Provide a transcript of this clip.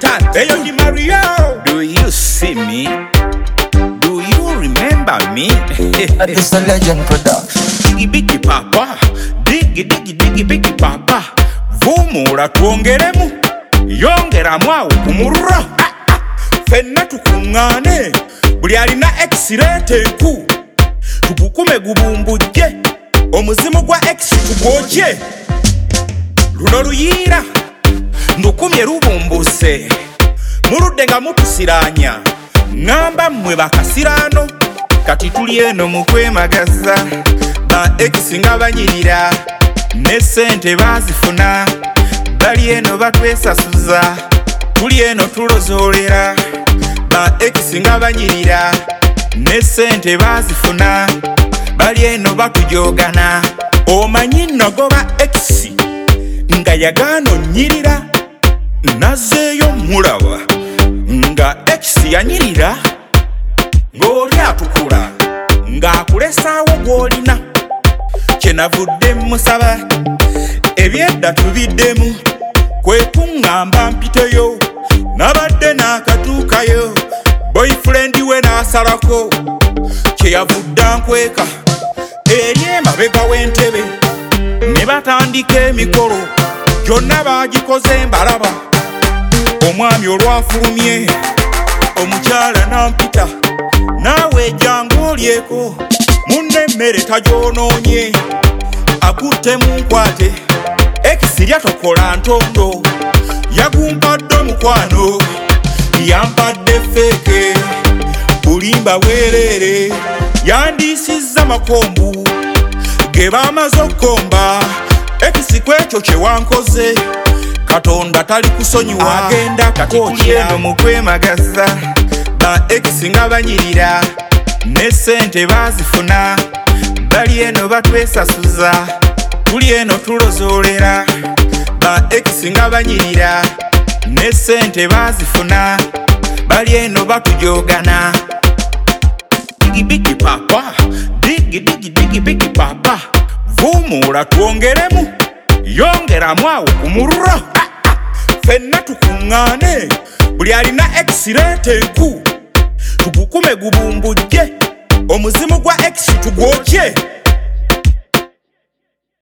Satan, eyo ni Mario. Do you see me? Do you remember me? It's a legend production. Diggy biggy papa, diggy diggy diggy biggy papa. Vumura tuongeremu, yongeramu awo kumurra. Fenna tukungane, buli alina X-rate ku. Tukukume gubumbujje, omuzimu gwa X tugwokye. Luno luyira, ndukumye lubumbuse. Muludde nga mutusiranya, ngamba mmwe bakasirano. Kati tuli eno mu kwemagaza, ba X nga banyirira, ne sente bazifuna. Bali eno batwesasuza, tuli eno tulozoolera, ba X nga banyirira, ne sente bazifuna. Bali eno batujogana, omanyi nagoba X nga yagaano nyirira. Nazeeyo mulaba nga X yanyirira, ng'oli atukula ng'akulesaawo gw'olina. Kyenavudde musaba ebyedda tubiddemu, kwe kuŋŋamba mpiteyo, nabadde n'akatuukayo. Boyfriend we n'asalako, kyeyavudde ankweka eri emabega w'entebe. Ne batandika emikolo gyonna baagikoze mbalaba. Omwami olwafulumye, omukyala nampita, naawe jangu olyeko, munne emmere tagyonoonye. Akutte mu nkwate, X lyatokola ntondo, yagumpadde omukwano, yampadde feeke, bulimba bwereere, yandiisizza makombu ge baamaze okukomba. X kwekyo kye wankoze, Katonda tali kusonyiwa. Agenda kukokyera mu kwemagaza, ba X nga banyirira, ne sente bazifuna. Bali eno batwesasuza, tuli eno tulozoolera, ba X nga banyirira, ne sente bazifuna. Bali eno batujogana. Diggy biggy papa, diggy diggy diggy biggy papa. Vumura tuongeremu, yongeramu awo kumurra. Fenna tukungane, buli alina X-rate ku. Tukukume gubumbujje, omuzimu gwa X tugwokye.